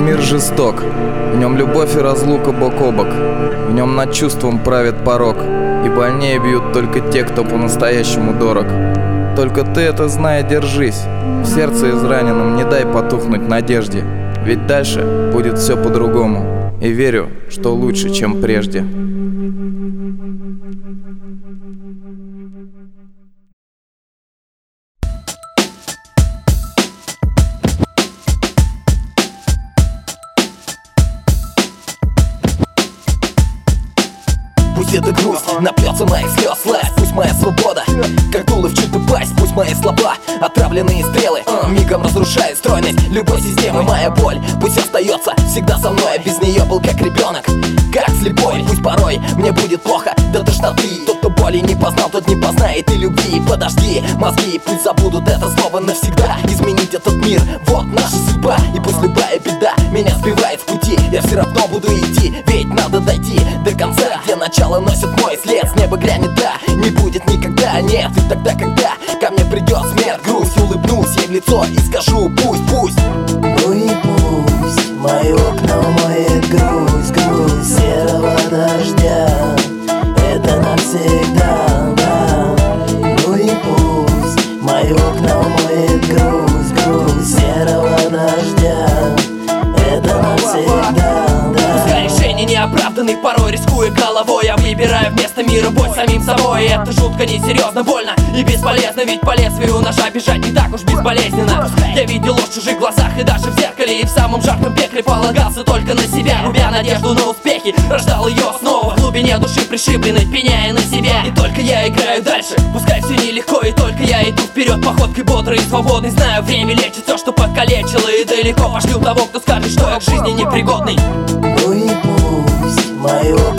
мир жесток, в нем любовь и разлука бок о бок, в нем над чувством правит порок, и больнее бьют только те, кто по-настоящему дорог. Только ты это зная, держись, в сердце израненном не дай потухнуть надежде, ведь дальше будет все по-другому, и верю, что лучше, чем прежде. Пусть эта грусть напьется моих слез, сласть. Пусть моя свобода, как дуло в чью-то пасть. Пусть мои слова, отравленные стрелы, мигом разрушают стройность любой системы. Моя боль пусть остается всегда со мной. Я без нее был как ребенок, как слепой. Пусть порой мне будет плохо до тошноты. Тот, кто боли не познал, тот не познает и любви. Подожди, мозги пусть забудут это слово навсегда. Изменить этот мир, вот наша судьба. И пусть любая беда меня сбивает с пути, я все равно буду идти, ведь надо дойти до конца, где начало носит мой след. С неба грянет, да, не будет никогда, нет. И тогда, когда ко мне придет смерть, грусть, улыбнусь ей в лицо и скажу: пусть. Ну и пусть мои окна моет грусть, грусть серого дождя. Это навсегда, да. Ну и пусть мои окна моет грусть, грусть серого дождя. Это навсегда, да. Пускай решение неоправданный, порой рискуя головой, я выбираю вместо мира бой самим собой. И это жутко, несерьезно, больно и бесполезно, ведь по лезвию ножа бежать не так уж безболезненно. Я видел ложь в чужих глазах и даже в зеркале, и в самом жарком пекле полагался только на себя. Губя надежду на успехи, рождал ее снова в глубине души пришибленной, пеняя на себя. И только я играю дальше, пускай все нелегко, и только я иду вперед походкой бодрой и свободной. Знаю, время лечит все, что покалечило, и далеко пошлю того, кто скажет, что я к жизни непригодный. Ну и пусть мои окна